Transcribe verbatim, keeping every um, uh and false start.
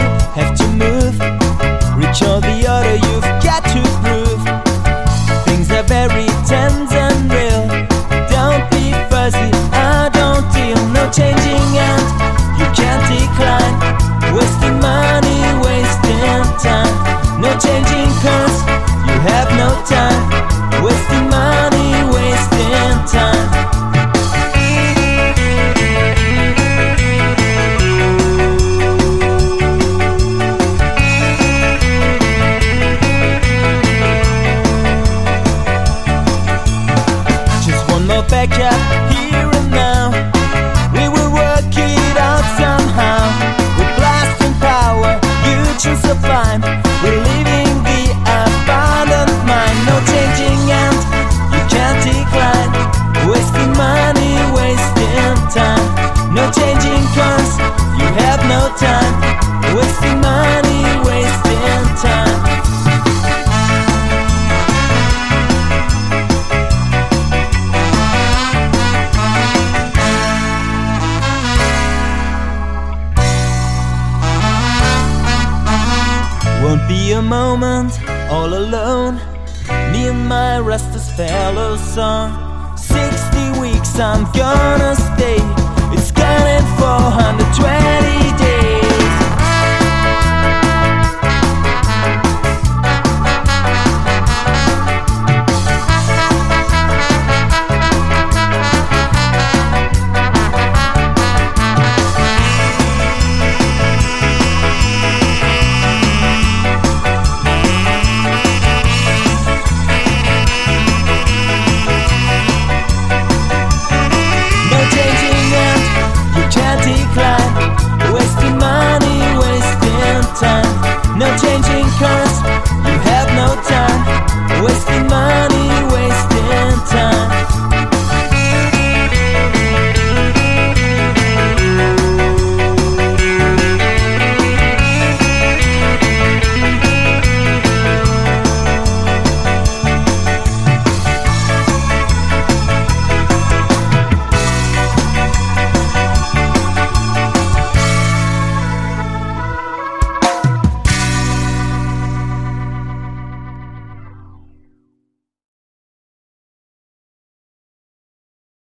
have to move. Reach all the other, you've got to prove. Things are very tense and real. Don't be fuzzy, I don't deal. No changing hands, you can't decline. Wasting money, wasting time. No changing course, you have no time. Wasting money, wasting time. Back up here and now. We will work it out somehow. With blasting power, huge and sublime. We're living the abundant mind. No changing hands, you can't decline. Wasting money, wasting time. No changing course, you have no time. Wasting money, wasting time. Won't be a moment all alone. Me and my restless fellow song. Sixty weeks I'm gonna stay. It's counting four hundred twenty